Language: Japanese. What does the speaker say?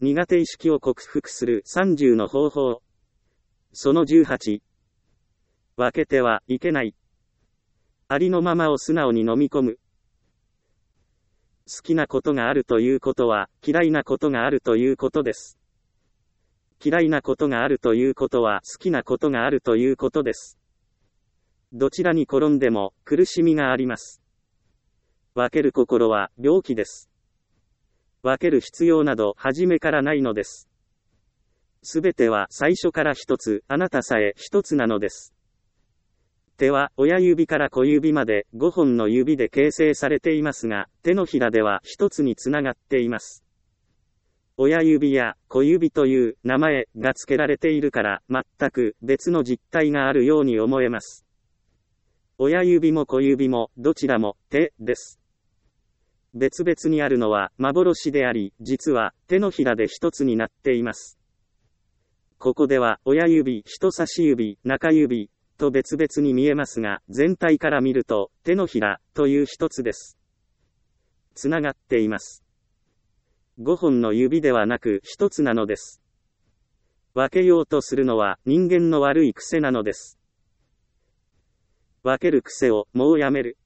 苦手意識を克服する30の方法。その18。分けてはいけない。ありのままを素直に飲み込む。好きなことがあるということは、嫌いなことがあるということです。嫌いなことがあるということは、好きなことがあるということです。どちらに転んでも、苦しみがあります。分ける心は、病気です。分ける必要など、初めからないのです。すべては、最初から一つ、あなたさえ一つなのです。手は、親指から小指まで、5本の指で形成されていますが、手のひらでは一つにつながっています。親指や小指という名前が付けられているから、全く別の実体があるように思えます。親指も小指も、どちらも手です。別々にあるのは幻であり、実は手のひらで一つになっています。ここでは親指、人差し指、中指と別々に見えますが、全体から見ると手のひらという一つです。つながっています。5本の指ではなく一つなのです。分けようとするのは人間の悪い癖なのです。分ける癖をもうやめる。